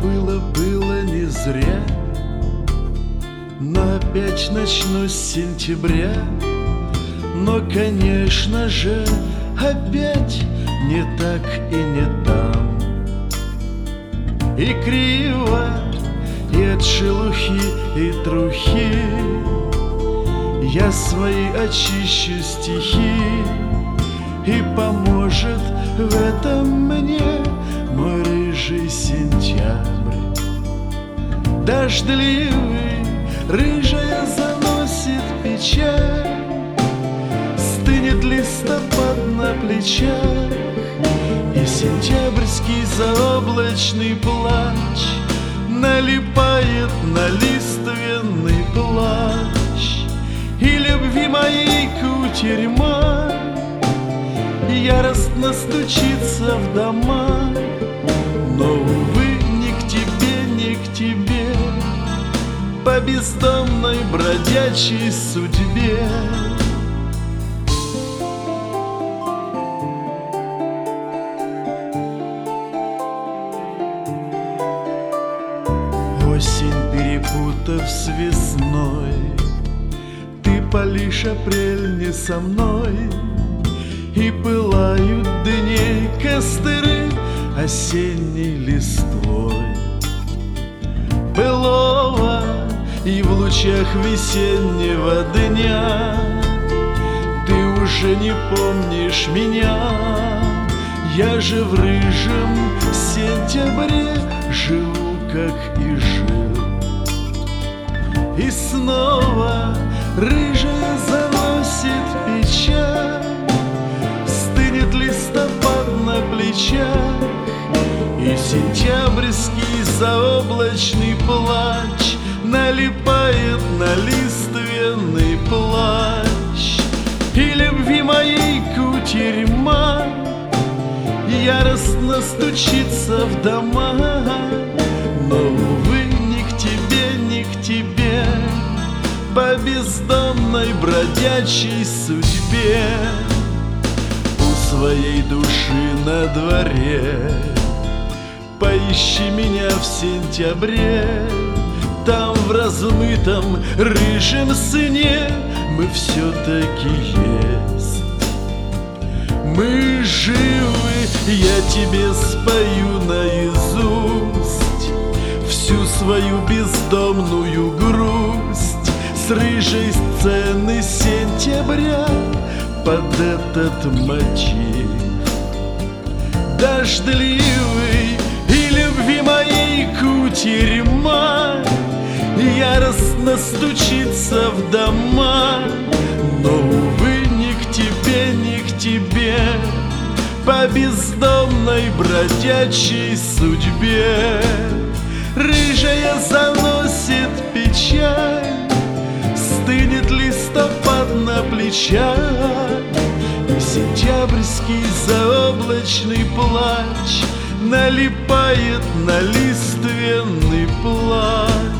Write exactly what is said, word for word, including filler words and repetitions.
было, было не зря. Но опять начну с сентября. Но, конечно же, опять не так и не там. И криво, и от шелухи, и трухи я свои очищу стихи. И поможет в этом мне мой рыжий сентябрь. Дождливый, рыжая заносит печаль. Стынет листопад на плечах, и сентябрьский заоблачный плач налипает на лиственный плащ. И любви моей кутерьма яростно стучится в дома. Но, увы, ни к тебе, ни к тебе, по бездомной бродячей судьбе. Осень, перепутав с весной, ты палишь апрель не со мной. И пылают дней костры осенней листвой былого, и в лучах весеннего дня ты уже не помнишь меня. Я же в рыжем сентябре живу, как и жил. И снова рыжая заносит печаль. Стынет листопад на плечах, и сентябрьский заоблачный плач налипает на лиственный плащ. И любви моей кутерьма яростно стучится в дома. Но, увы, ни к тебе, ни к тебе, по бездомной бродячей судьбе. У своей души на дворе поищи меня в сентябре. Там в размытом рыжем сне мы все-таки есть. Мы живы, я тебе спою наизусть всю свою бездомную грусть с рыжей сцены сентября под этот мотив. Дождливый, и любви моей кутерьма яростно стучится в дома. Но, увы, ни к тебе, ни к тебе, по бездомной бродячей судьбе. Рыжая заносит печаль, стынет листопад на плечах, и сентябрьский заоблачный плач налипает на лиственный плащ.